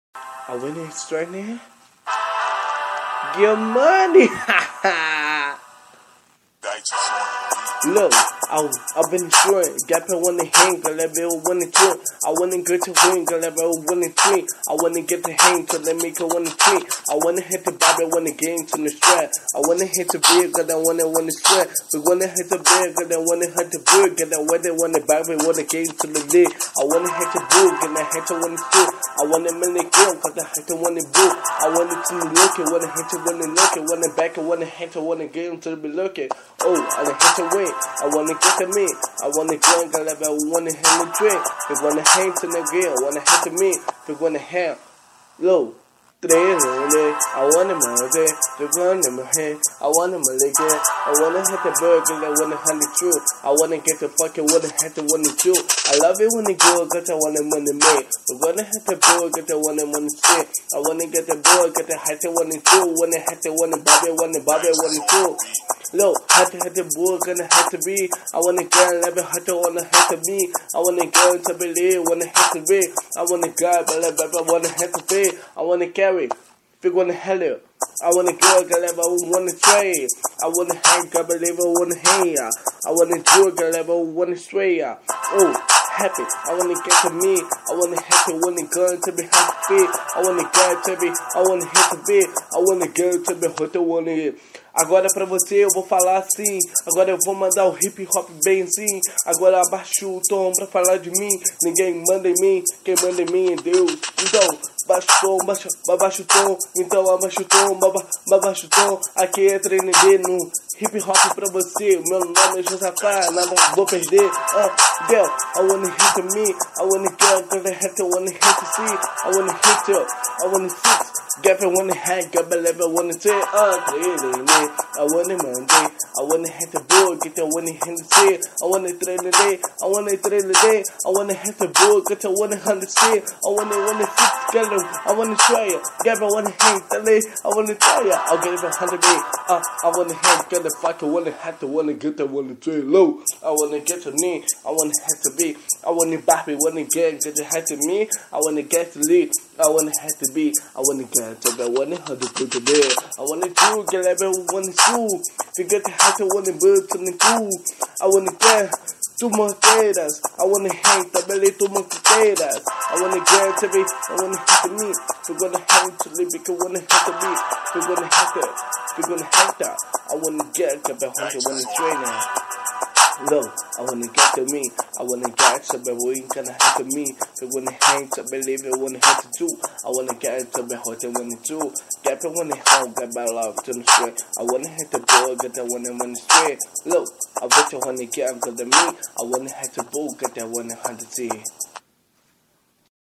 I went in straight now. Get money. Look, I've been short. Got to want to hang, cause that bill want to trip. I want to get to win, cause that bill want to treat. I want to get to hang, cause that make her want to treat. I want to hit the Bobby, want to get into the strap. I want to hit the big, cause I want to strap. We want to hit the big, cause I want to hit the big. Cause I want the Bobby, want to get into the lid. I want to hit the book, and I hit the want to shoot. I want to make it kill, cause I hit the want to book. I want to look it, want to hit the want to look it. Want to back it, want to hit the want to get into the be looking. Oh, I hit the win. I want to get to me. I want to get, cause I want to hit the drink. We want to hang to the girl, want to hit to me. We want to have low. I want to move it, the gun in my hand. I want to lick it. I want to hit the burger, I want to hunt the truth. I want to get the fucking want to hit the one to do. I love it when they go, cause I want to make. We're gonna hit the board, get the one and one to sit. I want to get the board, get the hit the one and two. When they hit the one and Bobby, one and two. Look, had to hit the board, gonna have to be. I want to get 11, had to want to hit to be. I want to go to believe, want to hit to be. I want to go, but I want to hit to be. I want to carry. If want to hell it, I want to go, I want to trade. I want to hang, I believe I want to hang. I want to do it, I want to stray. Oh, happy. I want to get to me. I want to hit the one and go to be happy. I want to get to be. I want to hit the bit. I want to go to be hot the one again. Agora pra você eu vou falar assim. Agora eu vou mandar o hip hop bem assim. Agora abaixa o tom pra falar de mim. Ninguém manda em mim, quem manda em mim é Deus. Então, baixa o tom, abaixa o tom. Então abaixa o tom, abaixa o tom. Aqui é treino no hip hop pra você. O meu nome é Josafá, nada vou perder. Girl, I wanna hit to me. I wanna get, cause I have to wanna hit to see. I wanna hit you, I wanna sit. Gap it wanna hack, I believe I wanna say, clearly, I wanna Monday, I wanna hit the board, get the one hit the say, I wanna trail the day, I wanna trail the day, I wanna hit the board, get the 100 say, I wanna sit together, I wanna try it, Gap I wanna hang the day, I wanna try it, I'll get it 100 day, I wanna hang, get the fuck, I wanna hit the wanna get the wanna trail low, I wanna get to me, I wanna hit to be, I wanna back me, wanna get the hit to me, I wanna get to lead, I wanna hit to be, I wanna get to be, I wanna have to go to bed, I wanna do, get everyone wanna do, to get the hat, I wanna build something cool, I wanna get 2 more potatoes, I wanna hang the belly 2 more potatoes, I wanna get to be, I wanna hit the meat, we're gonna hang to live, because we wanna hit the beat, we're gonna hit it, we're gonna hit that, I wanna get the 100, wanna train now. Look, I wanna get to me. I wanna get to be we ain't gonna have to me. We wanna hang to believe it, wanna have to do. I wanna get to be hot and wanna do. Get it when they home, get my love to the straight. I wanna hit the ball, get that one and wanna straight. Look, I bet you wanna get to me. I wanna have to boo, get that 100 see.